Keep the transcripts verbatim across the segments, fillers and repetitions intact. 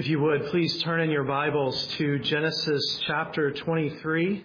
If you would, please turn in your Bibles to Genesis chapter twenty-three.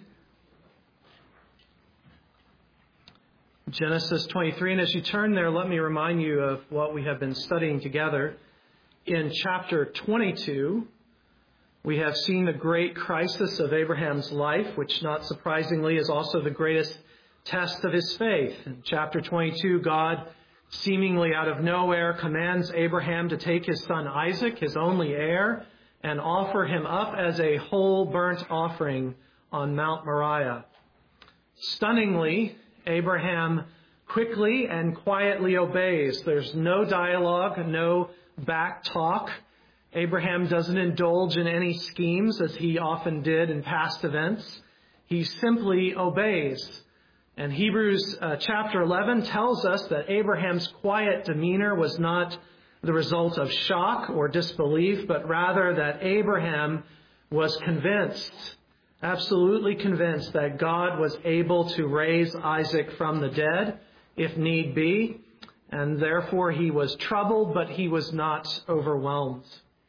Genesis twenty-three, and as you turn there, let me remind you of what we have been studying together. In chapter twenty-two, we have seen the great crisis of Abraham's life, which not surprisingly is also the greatest test of his faith. In chapter twenty-two, God seemingly out of nowhere commands Abraham to take his son Isaac, his only heir, and offer him up as a whole burnt offering on Mount Moriah. Stunningly, Abraham quickly and quietly obeys. There's no dialogue, no back talk. Abraham doesn't indulge in any schemes as he often did in past events. He simply obeys. And Hebrews uh, chapter eleven tells us that Abraham's quiet demeanor was not the result of shock or disbelief, but rather that Abraham was convinced, absolutely convinced, that God was able to raise Isaac from the dead, if need be, and therefore he was troubled, but he was not overwhelmed.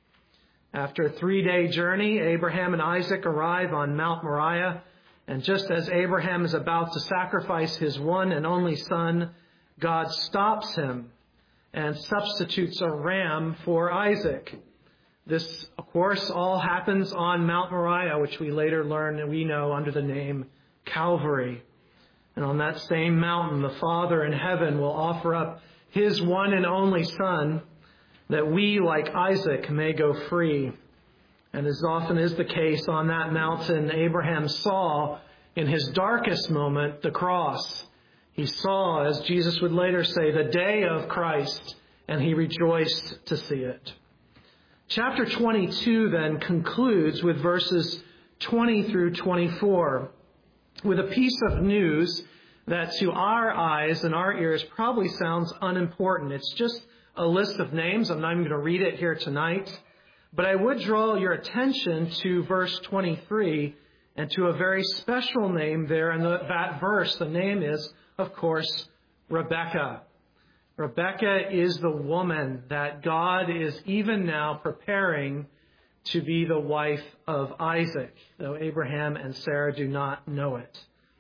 After a three-day journey, Abraham and Isaac arrive on Mount Moriah. And just as Abraham is about to sacrifice his one and only son, God stops him and substitutes a ram for Isaac. This, of course, all happens on Mount Moriah, which we later learn and we know under the name Calvary. And on that same mountain, the Father in heaven will offer up his one and only Son, that we, like Isaac, may go free. And as often is the case on that mountain, Abraham saw in his darkest moment the cross. He saw, as Jesus would later say, the day of Christ, and he rejoiced to see it. Chapter twenty-two then concludes with verses twenty through twenty-four with a piece of news that to our eyes and our ears probably sounds unimportant. It's just a list of names. I'm not even going to read it here tonight. But I would draw your attention to verse twenty-three and to a very special name there in the, that verse. The name is, of course, Rebekah. Rebekah is the woman that God is even now preparing to be the wife of Isaac, though Abraham and Sarah do not know it.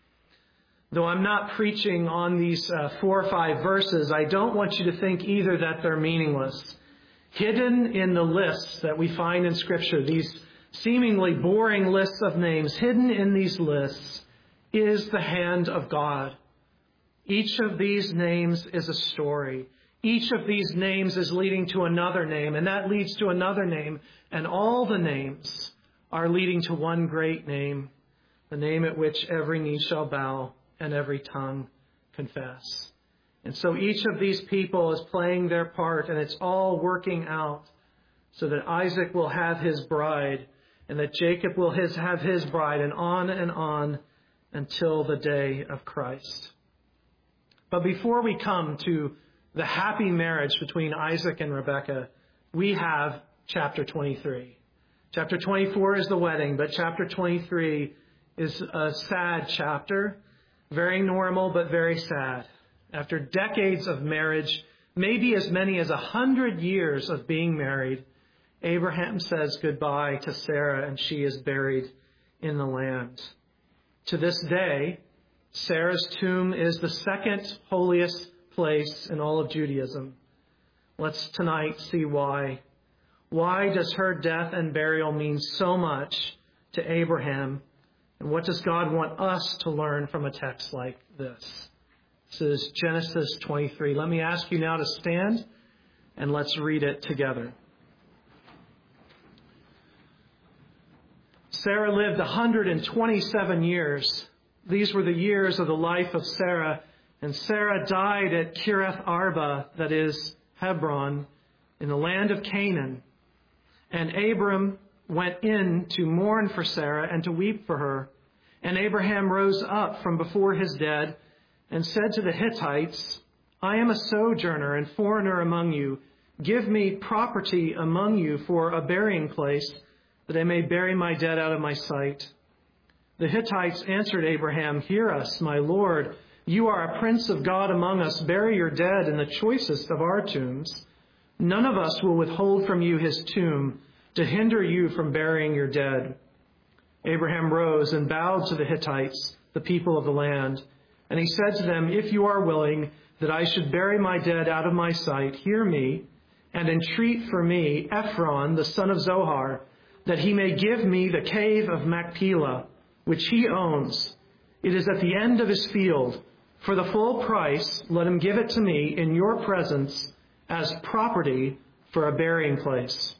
Though I'm not preaching on these uh, four or five verses, I don't want you to think either that they're meaningless. Hidden in the lists that we find in Scripture, these seemingly boring lists of names, hidden in these lists is the hand of God. Each of these names is a story. Each of these names is leading to another name, and that leads to another name. And all the names are leading to one great name, the name at which every knee shall bow and every tongue confess. And so each of these people is playing their part, and it's all working out so that Isaac will have his bride and that Jacob will his, have his bride, and on and on until the day of Christ. But before we come to the happy marriage between Isaac and Rebekah, we have chapter twenty-three. Chapter twenty-four is the wedding, but chapter twenty-three is a sad chapter, very normal but very sad. After decades of marriage, maybe as many as a hundred years of being married, Abraham says goodbye to Sarah, and she is buried in the land. To this day, Sarah's tomb is the second holiest place in all of Judaism. Let's tonight see why. Why does her death and burial mean so much to Abraham? And what does God want us to learn from a text like this? This is Genesis twenty-three. Let me ask you now to stand and let's read it together. Sarah lived one hundred twenty-seven years. These were the years of the life of Sarah. And Sarah died at Kiriath Arba, that is Hebron, in the land of Canaan. And Abram went in to mourn for Sarah and to weep for her. And Abraham rose up from before his dead and said to the Hittites, I am a sojourner and foreigner among you. Give me property among you for a burying place, that I may bury my dead out of my sight. The Hittites answered Abraham, Hear us, my Lord. You are a prince of God among us. Bury your dead in the choicest of our tombs. None of us will withhold from you his tomb. to hinder you from burying your dead." Abraham rose and bowed to the Hittites, the people of the land. And he said to them, "If you are willing that I should bury my dead out of my sight, hear me, and entreat for me Ephron, the son of Zohar, that he may give me the cave of Machpelah, which he owns. It is at the end of his field. For the full price, let him give it to me in your presence as property for a burying place."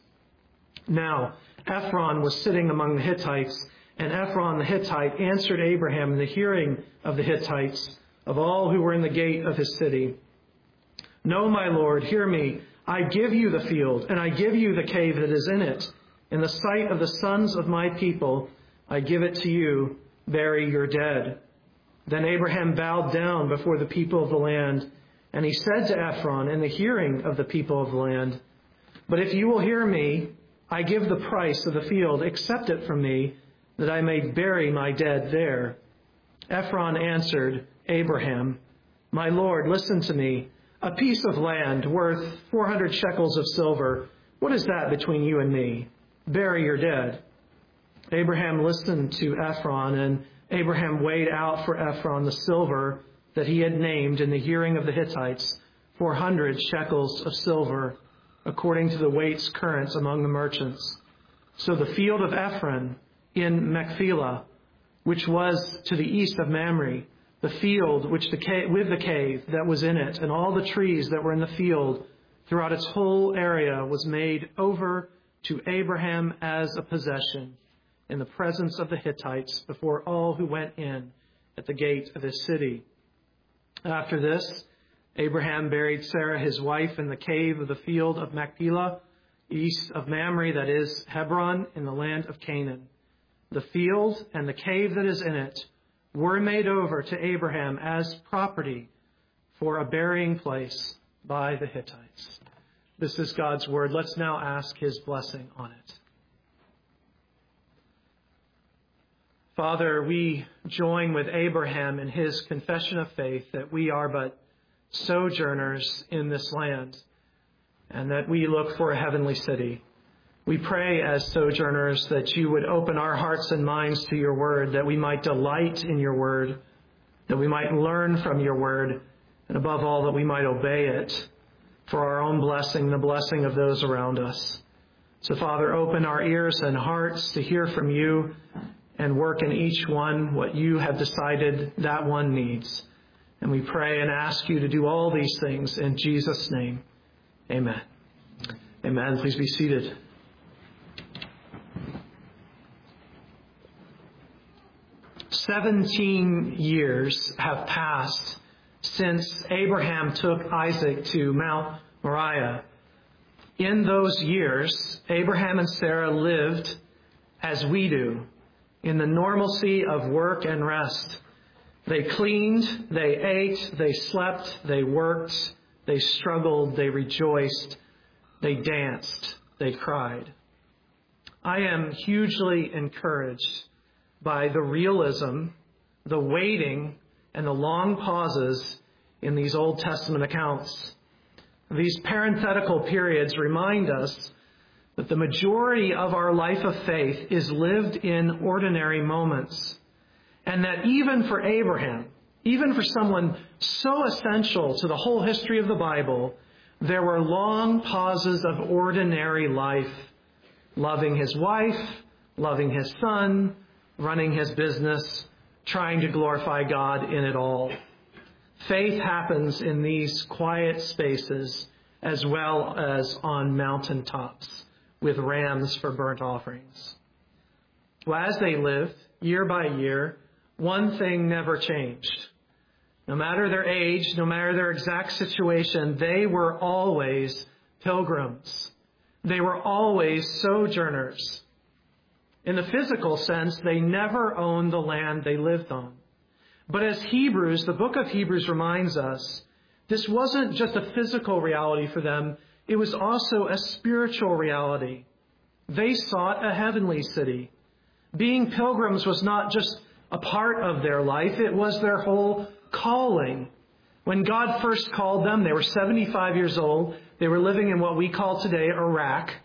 Now, Ephron was sitting among the Hittites, and Ephron the Hittite answered Abraham in the hearing of the Hittites, of all who were in the gate of his city, "No, my lord, hear me. I give you the field, and I give you the cave that is in it. In the sight of the sons of my people, I give it to you. Bury your dead." Then Abraham bowed down before the people of the land, and he said to Ephron in the hearing of the people of the land, "But if you will hear me, I give the price of the field. Accept it from me, that I may bury my dead there." Ephron answered Abraham, "My lord, listen to me. A piece of land worth four hundred shekels of silver, what is that between you and me? Bury your dead." Abraham listened to Ephron, and Abraham weighed out for Ephron the silver that he had named in the hearing of the Hittites, four hundred shekels of silver, according to the weights current among the merchants. So the field of Ephron in Machpelah, which was to the east of Mamre, the field which the cave, with the cave that was in it, and all the trees that were in the field throughout its whole area, was made over to Abraham as a possession in the presence of the Hittites before all who went in at the gate of his city. After this, Abraham buried Sarah his wife in the cave of the field of Machpelah, east of Mamre, that is, Hebron, in the land of Canaan. The field and the cave that is in it were made over to Abraham as property for a burying place by the Hittites. This is God's word. Let's now ask his blessing on it. Father, we join with Abraham in his confession of faith that we are but sojourners in this land and that we look for a heavenly city. We pray as sojourners that you would open our hearts and minds to your word, that we might delight in your word, that we might learn from your word, and above all, that we might obey it for our own blessing, the blessing of those around us. So, Father, open our ears and hearts to hear from you and work in each one what you have decided that one needs. And we pray and ask you to do all these things in Jesus' name. Amen. Amen. Please be seated. Seventeen years have passed since Abraham took Isaac to Mount Moriah. In those years, Abraham and Sarah lived as we do, in the normalcy of work and rest. They cleaned, they ate, they slept, they worked, they struggled, they rejoiced, they danced, they cried. I am hugely encouraged by the realism, the waiting, and the long pauses in these Old Testament accounts. These parenthetical periods remind us that the majority of our life of faith is lived in ordinary moments, and that even for Abraham, even for someone so essential to the whole history of the Bible, there were long pauses of ordinary life, loving his wife, loving his son, running his business, trying to glorify God in it all. Faith happens in these quiet spaces as well as on mountaintops with rams for burnt offerings. Well, as they lived, year by year, one thing never changed. No matter their age, no matter their exact situation, they were always pilgrims. They were always sojourners. In the physical sense, they never owned the land they lived on. But as Hebrews, the book of Hebrews reminds us, this wasn't just a physical reality for them. It was also a spiritual reality. They sought a heavenly city. Being pilgrims was not just a part of their life. It was their whole calling. When God first called them, they were seventy-five years old. They were living in what we call today Iraq.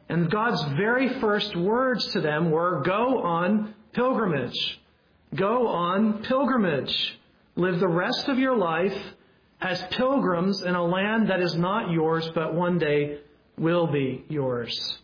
And God's very first words to them were, go on pilgrimage. Go on pilgrimage. Live the rest of your life as pilgrims in a land that is not yours, but one day will be yours.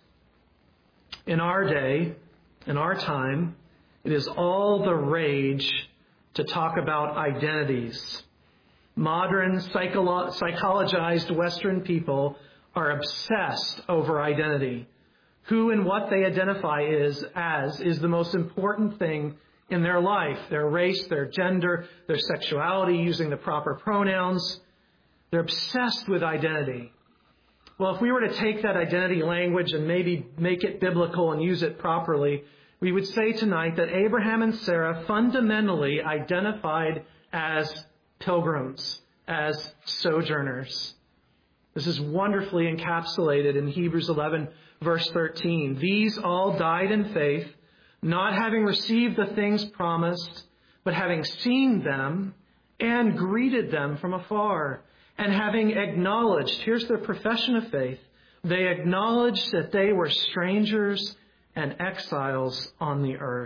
In our day, in our time, it is all the rage to talk about identities. Modern psycholo- psychologized Western people are obsessed over identity. Who and what they identify is as is the most important thing in their life. Their race, their gender, their sexuality, using the proper pronouns. They're obsessed with identity. Well, if we were to take that identity language and maybe make it biblical and use it properly, we would say tonight that Abraham and Sarah fundamentally identified as pilgrims, as sojourners. This is wonderfully encapsulated in Hebrews eleven, verse thirteen. These all died in faith, not having received the things promised, but having seen them and greeted them from afar, and having acknowledged, here's their profession of faith, they acknowledged that they were strangers and exiles on the earth.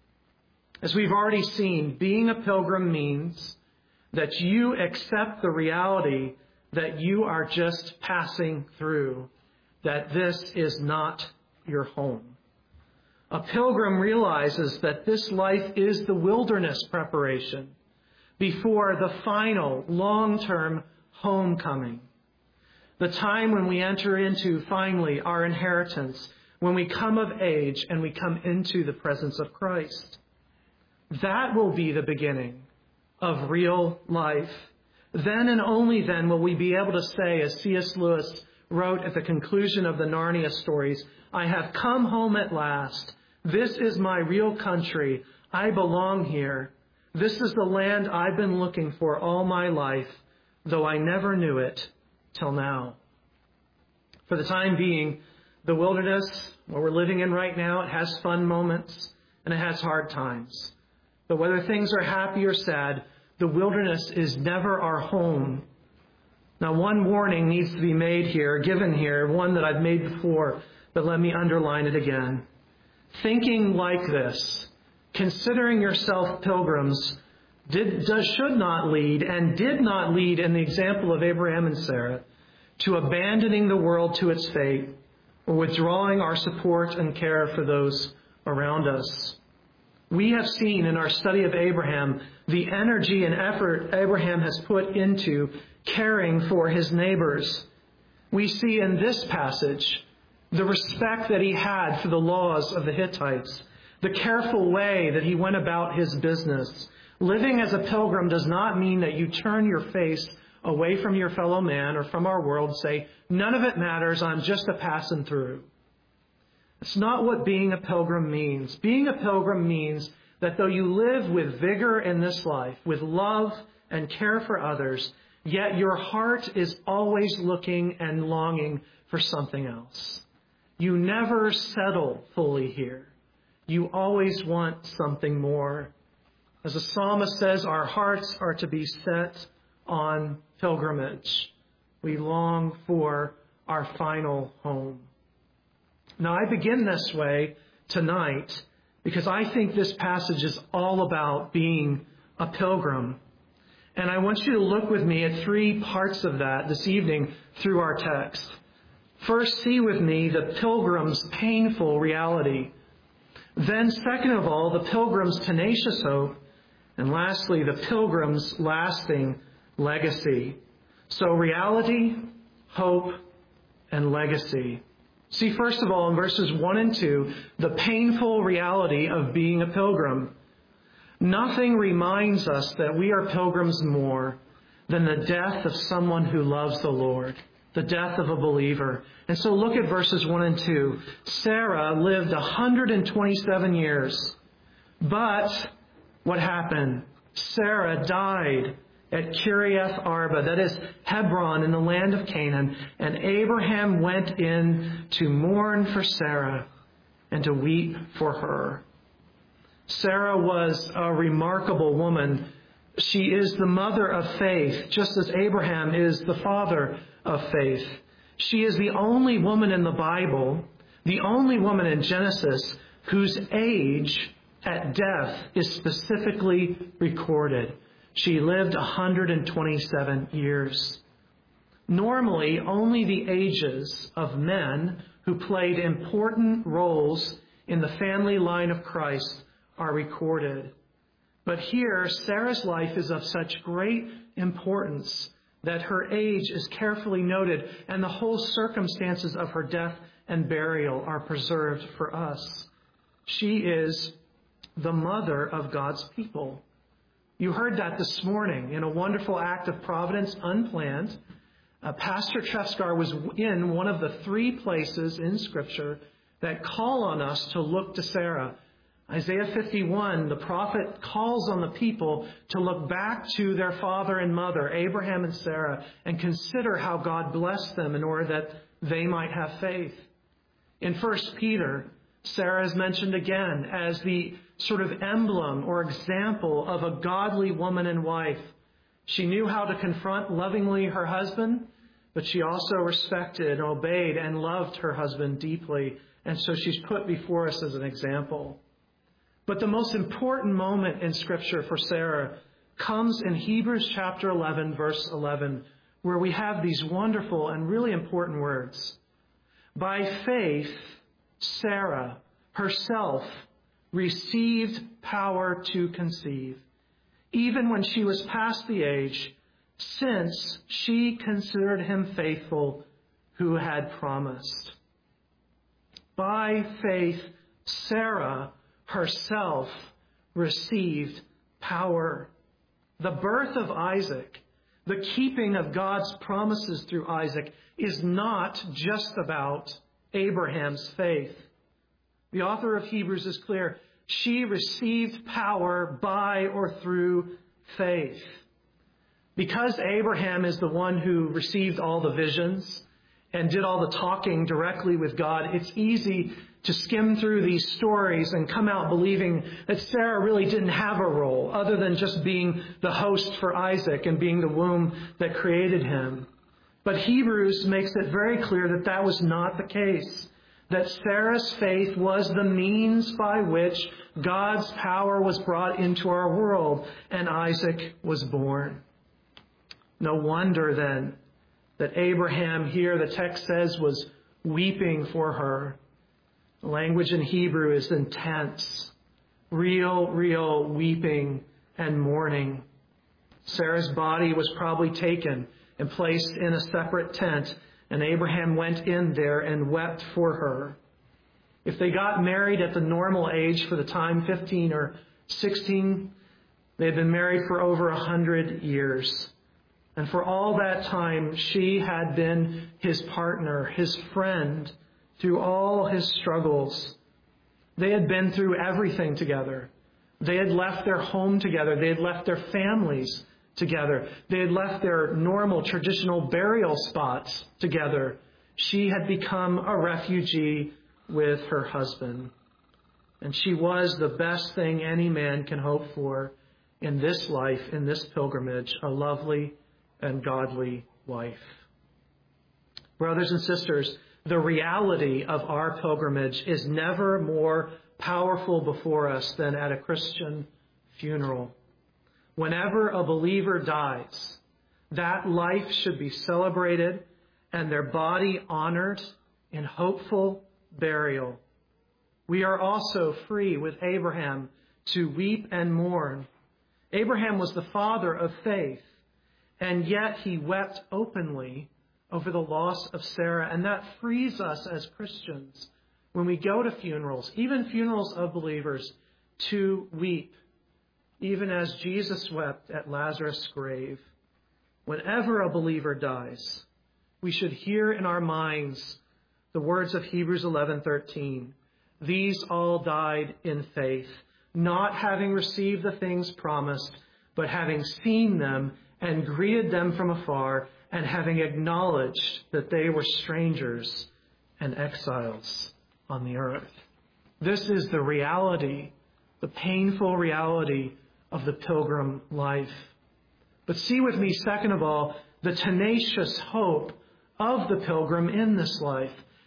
As we've already seen, being a pilgrim means that you accept the reality that you are just passing through, that this is not your home. A pilgrim realizes that this life is the wilderness preparation before the final, long-term homecoming. The time when we enter into, finally, our inheritance, when we come of age and we come into the presence of Christ. That will be the beginning of real life. Then and only then will we be able to say, as C S Lewis wrote at the conclusion of the Narnia stories, I have come home at last. This is my real country. I belong here. This is the land I've been looking for all my life, though I never knew it till now. For the time being, the wilderness, what we're living in right now, it has fun moments and it has hard times. But whether things are happy or sad, the wilderness is never our home. Now, one warning needs to be made here, given here, one that I've made before, but let me underline it again. Thinking like this, considering yourself pilgrims, did, does, should not lead and did not lead in the example of Abraham and Sarah to abandoning the world to its fate or withdrawing our support and care for those around us. We have seen in our study of Abraham the energy and effort Abraham has put into caring for his neighbors. We see in this passage the respect that he had for the laws of the Hittites, the careful way that he went about his business. Living as a pilgrim does not mean that you turn your face away from your fellow man or from our world, say, none of it matters, I'm just a passing through. It's not what being a pilgrim means. Being a pilgrim means that though you live with vigor in this life, with love and care for others, yet your heart is always looking and longing for something else. You never settle fully here. You always want something more. As the psalmist says, our hearts are to be set on pilgrimage. We long for our final home. Now, I begin this way tonight because I think this passage is all about being a pilgrim. And I want you to look with me at three parts of that this evening through our text. First, see with me the pilgrim's painful reality. Then, second of all, the pilgrim's tenacious hope. And lastly, the pilgrim's lasting legacy. So, reality, hope, and legacy. See, first of all, in verses one and two, the painful reality of being a pilgrim. Nothing reminds us that we are pilgrims more than the death of someone who loves the Lord, the death of a believer. And so look at verses one and two. Sarah lived one hundred twenty-seven years. But what happened? Sarah died at Kiriath Arba, that is Hebron in the land of Canaan, and Abraham went in to mourn for Sarah and to weep for her. Sarah was a remarkable woman. She is the mother of faith, just as Abraham is the father of faith. She is the only woman in the Bible The only woman in Genesis whose age at death is specifically recorded. She lived one hundred twenty-seven years. Normally, only the ages of men who played important roles in the family line of Christ are recorded. But here, Sarah's life is of such great importance that her age is carefully noted, and the whole circumstances of her death and burial are preserved for us. She is the mother of God's people. You heard that this morning in a wonderful act of providence, unplanned. Uh, Pastor Trefskar was in one of the three places in Scripture that call on us to look to Sarah. Isaiah fifty-one, the prophet calls on the people to look back to their father and mother, Abraham and Sarah, and consider how God blessed them in order that they might have faith. In First Peter, Sarah is mentioned again as the sort of emblem or example of a godly woman and wife. She knew how to confront lovingly her husband, but she also respected and obeyed and loved her husband deeply. And so she's put before us as an example. But the most important moment in Scripture for Sarah comes in Hebrews chapter eleven, verse eleven, where we have these wonderful and really important words. By faith, Sarah herself received power to conceive, even when she was past the age, since she considered him faithful who had promised. By faith, Sarah herself received power. The birth of Isaac, the keeping of God's promises through Isaac, is not just about Abraham's faith. The author of Hebrews is clear. She received power by or through faith. Because Abraham is the one who received all the visions and did all the talking directly with God, it's easy to skim through these stories and come out believing that Sarah really didn't have a role other than just being the host for Isaac and being the womb that created him. But Hebrews makes it very clear that that was not the case, that Sarah's faith was the means by which God's power was brought into our world and Isaac was born. No wonder then that Abraham here, the text says, was weeping for her. The language in Hebrew is intense. Real, real weeping and mourning. Sarah's body was probably taken and placed in a separate tent, and Abraham went in there and wept for her. If they got married at the normal age for the time, fifteen or sixteen, they had been married for over a hundred years. And for all that time, she had been his partner, his friend, through all his struggles. They had been through everything together. They had left their home together. They had left their families together. They had left their normal, traditional burial spots together. She had become a refugee with her husband. And she was the best thing any man can hope for in this life, in this pilgrimage, a lovely and godly wife. Brothers and sisters, the reality of our pilgrimage is never more powerful before us than at a Christian funeral. Whenever a believer dies, that life should be celebrated and their body honored in hopeful burial. We are also free with Abraham to weep and mourn. Abraham was the father of faith, and yet he wept openly over the loss of Sarah. And that frees us as Christians when we go to funerals, even funerals of believers, to weep, even as Jesus wept at Lazarus' grave. Whenever a believer dies, we should hear in our minds the words of Hebrews eleven thirteen. These all died in faith, not having received the things promised, but having seen them and greeted them from afar, and having acknowledged that they were strangers and exiles on the earth. This is the reality, the painful reality of the pilgrim life. But see with me, second of all, the tenacious hope of the pilgrim in this life.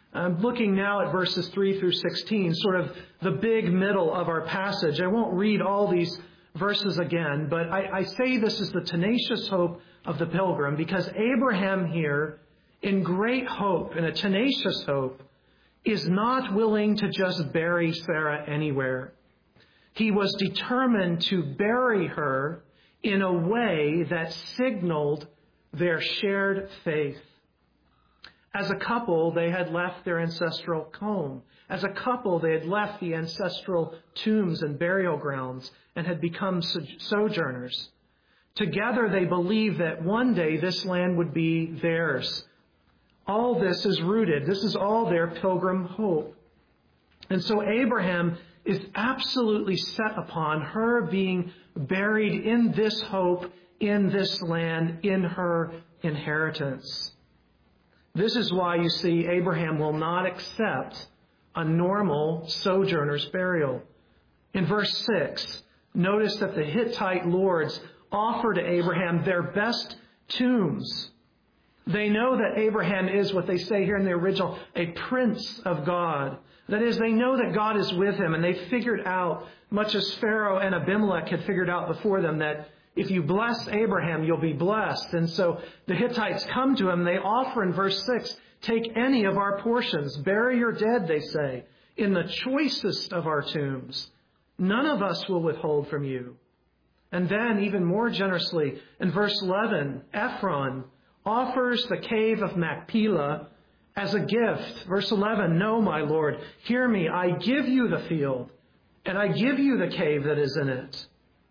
I'm looking now at verses three through sixteen, sort of the big middle of our passage. I won't read all these verses again, but I, I say this is the tenacious hope of the pilgrim because Abraham here, in great hope, in a tenacious hope, is not willing to just bury Sarah anywhere. He was determined to bury her in a way that signaled their shared faith. As a couple, they had left their ancestral home. As a couple, they had left the ancestral tombs and burial grounds and had become sojourners. Together, they believed that one day this land would be theirs. All this is rooted. This is all their pilgrim hope. And so Abraham is absolutely set upon her being buried in this hope, in this land, in her inheritance. This is why you see Abraham will not accept a normal sojourner's burial. In verse six, notice that the Hittite lords offer to Abraham their best tombs. They know that Abraham is what they say here in the original, a prince of God. That is, they know that God is with him, and they figured out, much as Pharaoh and Abimelech had figured out before them, that if you bless Abraham, you'll be blessed. And so the Hittites come to him. They offer in verse six, take any of our portions. Bury your dead, they say, in the choicest of our tombs. None of us will withhold from you. And then, even more generously, in verse eleven, Ephron offers the cave of Machpelah as a gift. Verse eleven, no, my Lord, hear me. I give you the field, and I give you the cave that is in it.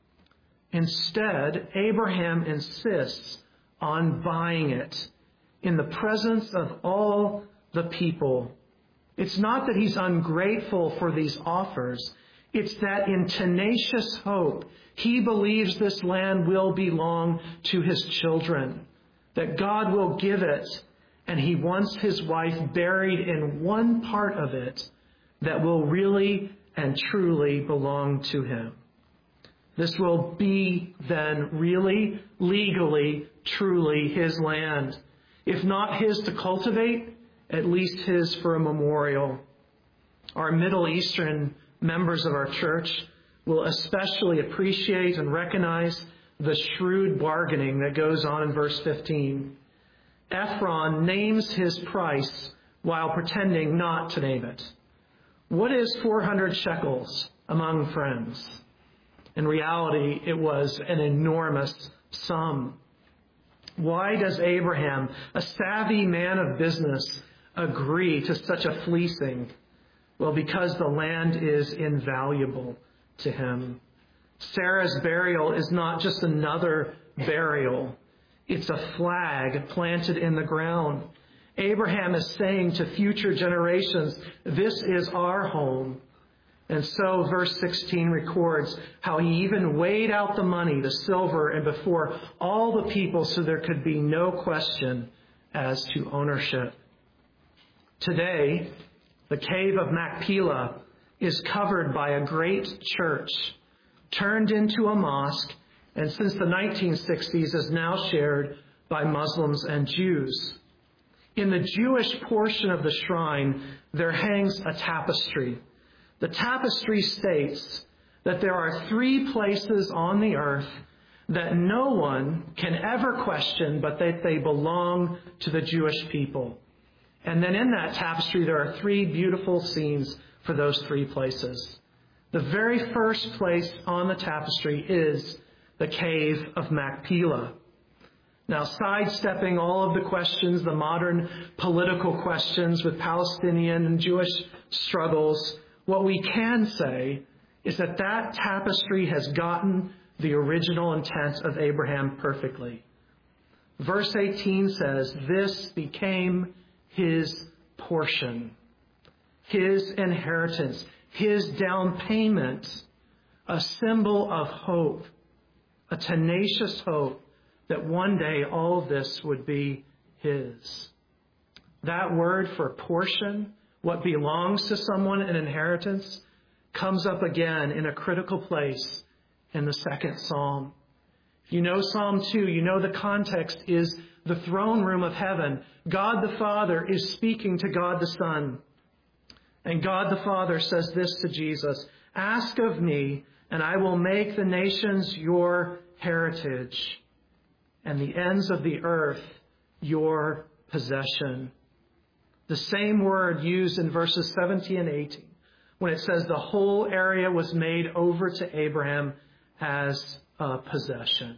Instead, Abraham insists on buying it in the presence of all the people. It's not that he's ungrateful for these offers. It's that in tenacious hope, he believes this land will belong to his children, that God will give it, and he wants his wife buried in one part of it that will really and truly belong to him. This will be then really, legally, truly his land. If not his to cultivate, at least his for a memorial. Our Middle Eastern members of our church will especially appreciate and recognize the shrewd bargaining that goes on in verse fifteen. Ephron names his price while pretending not to name it. What is four hundred shekels among friends? In reality, it was an enormous sum. Why does Abraham, a savvy man of business, agree to such a fleecing? Well, because the land is invaluable to him. Sarah's burial is not just another burial. It's a flag planted in the ground. Abraham is saying to future generations, this is our home. And so verse sixteen records how he even weighed out the money, the silver, and before all the people so there could be no question as to ownership. Today, the cave of Machpelah is covered by a great church, turned into a mosque, and since the nineteen sixties is now shared by Muslims and Jews. In the Jewish portion of the shrine, there hangs a tapestry. The tapestry states that there are three places on the earth that no one can ever question, but that they belong to the Jewish people. And then in that tapestry, there are three beautiful scenes for those three places. The very first place on the tapestry is the cave of Machpelah. Now, sidestepping all of the questions, the modern political questions with Palestinian and Jewish struggles, what we can say is that that tapestry has gotten the original intent of Abraham perfectly. Verse eighteen says, this became his portion, his inheritance, his down payment, a symbol of hope, a tenacious hope that one day all this would be his. That word for portion, what belongs to someone, an inheritance, comes up again in a critical place in the second psalm. You know Psalm two. You know the context is the throne room of heaven. God the Father is speaking to God the Son. And God the Father says this to Jesus, "Ask of me, and I will make the nations your heritage, and the ends of the earth your possession." The same word used in verses seventeen and eighteen, when it says the whole area was made over to Abraham as a possession.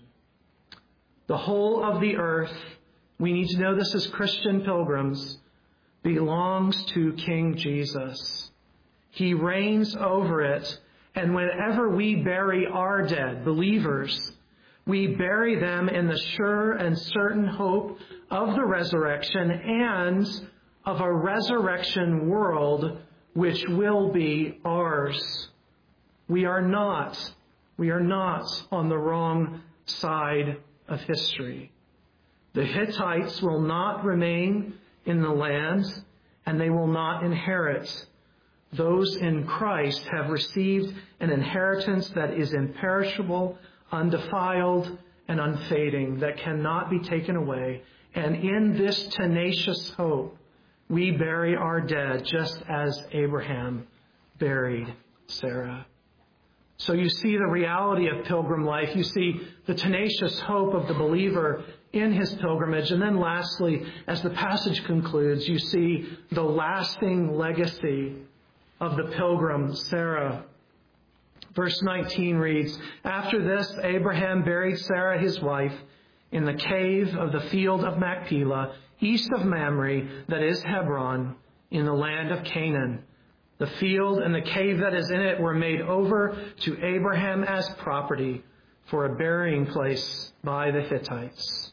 The whole of the earth, we need to know this as Christian pilgrims, belongs to King Jesus. He reigns over it, and whenever we bury our dead, believers, we bury them in the sure and certain hope of the resurrection and of a resurrection world which will be ours. We are not, we are not on the wrong side of history. The Hittites will not remain in the land, and they will not inherit. Those in Christ have received an inheritance that is imperishable, undefiled, and unfading, that cannot be taken away. And in this tenacious hope, we bury our dead just as Abraham buried Sarah. So you see the reality of pilgrim life. You see the tenacious hope of the believer in his pilgrimage. And then lastly, as the passage concludes, you see the lasting legacy of the pilgrim, Sarah. Verse nineteen reads, "After this, Abraham buried Sarah, his wife, in the cave of the field of Machpelah, east of Mamre, that is Hebron, in the land of Canaan. The field and the cave that is in it were made over to Abraham as property for a burying place by the Hittites."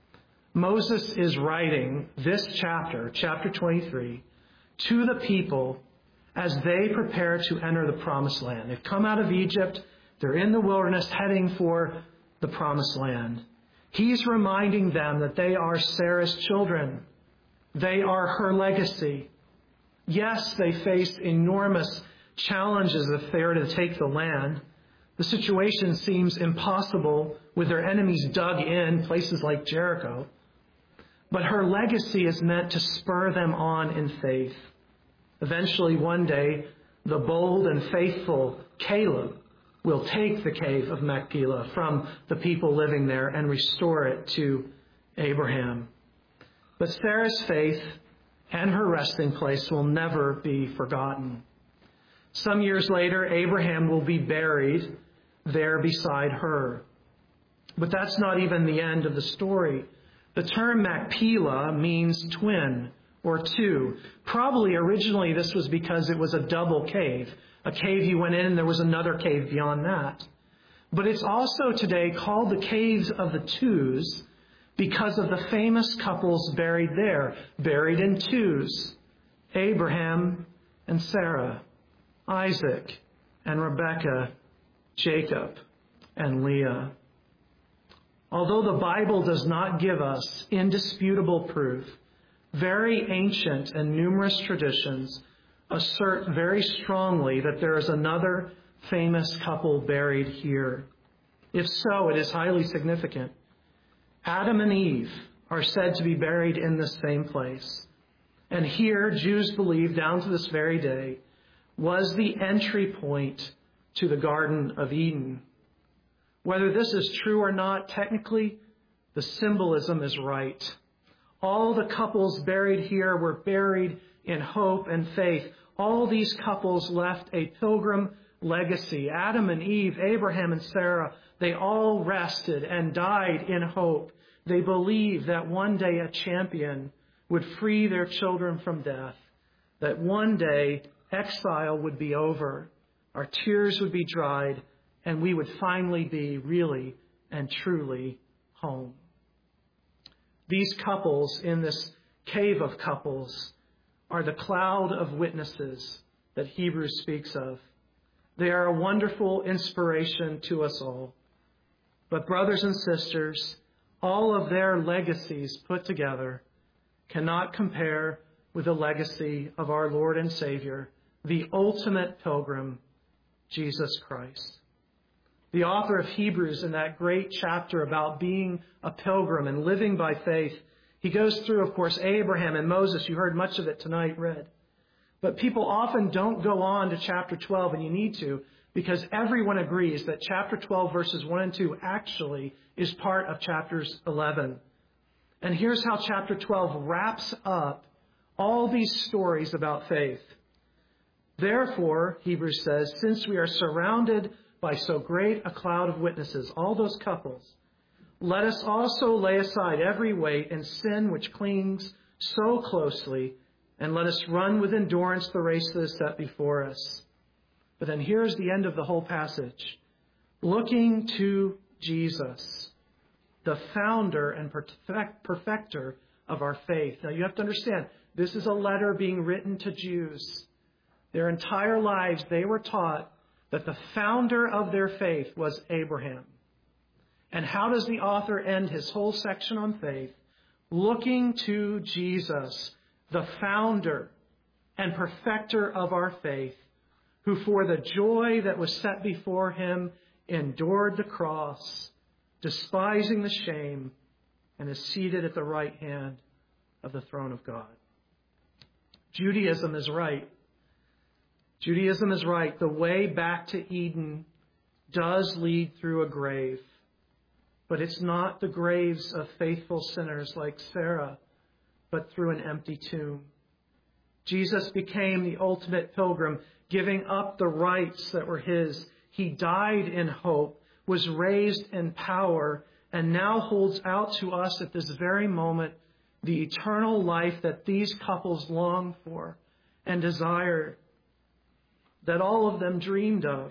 Moses is writing this chapter, chapter twenty-three, to the people as they prepare to enter the promised land. They've come out of Egypt. They're in the wilderness heading for the promised land. He's reminding them that they are Sarah's children. They are her legacy. Yes, they face enormous challenges if they are to take the land. The situation seems impossible with their enemies dug in, places like Jericho. But her legacy is meant to spur them on in faith. Eventually, one day, the bold and faithful Caleb will take the cave of Machpelah from the people living there and restore it to Abraham. But Sarah's faith and her resting place will never be forgotten. Some years later, Abraham will be buried there beside her. But that's not even the end of the story. The term Machpelah means twin or two. Probably originally this was because it was a double cave. A cave you went in and there was another cave beyond that. But it's also today called the Caves of the Twos because of the famous couples buried there, buried in twos. Abraham and Sarah, Isaac and Rebekah, Jacob and Leah. Although the Bible does not give us indisputable proof, very ancient and numerous traditions assert very strongly that there is another famous couple buried here. If so, it is highly significant. Adam and Eve are said to be buried in the same place. And here, Jews believe down to this very day, was the entry point to the Garden of Eden. Whether this is true or not, technically, the symbolism is right. All the couples buried here were buried in hope and faith. All these couples left a pilgrim legacy. Adam and Eve, Abraham and Sarah, they all rested and died in hope. They believed that one day a champion would free their children from death, that one day exile would be over, our tears would be dried, and we would finally be really and truly home. These couples in this cave of couples are the cloud of witnesses that Hebrews speaks of. They are a wonderful inspiration to us all. But brothers and sisters, all of their legacies put together cannot compare with the legacy of our Lord and Savior, the ultimate pilgrim, Jesus Christ. The author of Hebrews, in that great chapter about being a pilgrim and living by faith, he goes through, of course, Abraham and Moses. You heard much of it tonight read. But people often don't go on to chapter twelve, and you need to, because everyone agrees that chapter twelve, verses one and two, actually is part of chapters eleven. And here's how chapter twelve wraps up all these stories about faith. Therefore, Hebrews says, since we are surrounded by so great a cloud of witnesses, all those couples, let us also lay aside every weight and sin which clings so closely, and let us run with endurance the race that is set before us. But then here's the end of the whole passage. Looking to Jesus, the founder and perfect, perfecter of our faith. Now you have to understand, this is a letter being written to Jews. Their entire lives, they were taught that the founder of their faith was Abraham. And how does the author end his whole section on faith? Looking to Jesus, the founder and perfecter of our faith, who for the joy that was set before him endured the cross, despising the shame, and is seated at the right hand of the throne of God. Judaism is right. Judaism is right. The way back to Eden does lead through a grave. But it's not the graves of faithful sinners like Sarah, but through an empty tomb. Jesus became the ultimate pilgrim, giving up the rights that were his. He died in hope, was raised in power, and now holds out to us at this very moment the eternal life that these couples longed for and desired, that all of them dreamed of.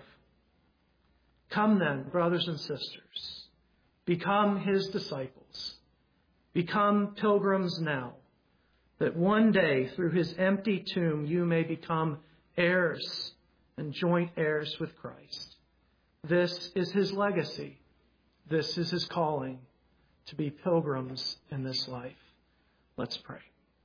Come then, brothers and sisters, become his disciples. Become pilgrims now, that one day through his empty tomb you may become heirs and joint heirs with Christ. This is his legacy. This is his calling, to be pilgrims in this life. Let's pray.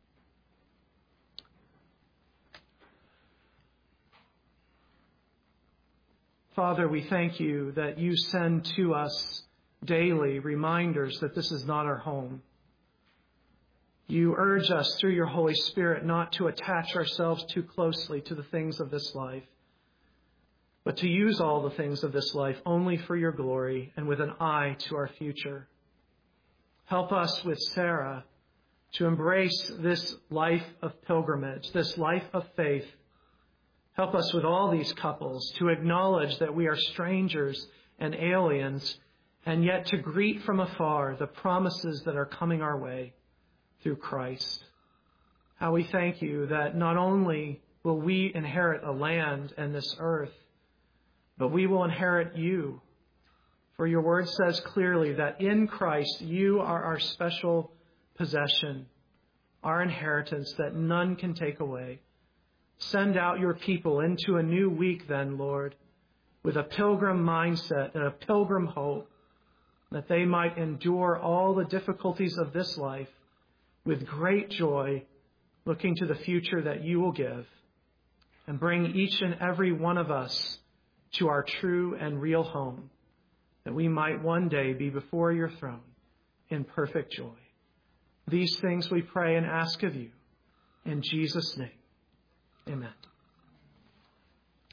Father, we thank you that you send to us daily reminders that this is not our home. You urge us through your Holy Spirit not to attach ourselves too closely to the things of this life, but to use all the things of this life only for your glory and with an eye to our future. Help us with Sarah to embrace this life of pilgrimage, this life of faith. Help us with all these couples to acknowledge that we are strangers and aliens, and yet to greet from afar the promises that are coming our way through Christ. How we thank you that not only will we inherit a land and this earth, but we will inherit you. For your word says clearly that in Christ you are our special possession, our inheritance that none can take away. Send out your people into a new week then, Lord, with a pilgrim mindset and a pilgrim hope, that they might endure all the difficulties of this life with great joy, looking to the future that you will give, and bring each and every one of us to our true and real home, that we might one day be before your throne in perfect joy. These things we pray and ask of you in Jesus' name. Amen.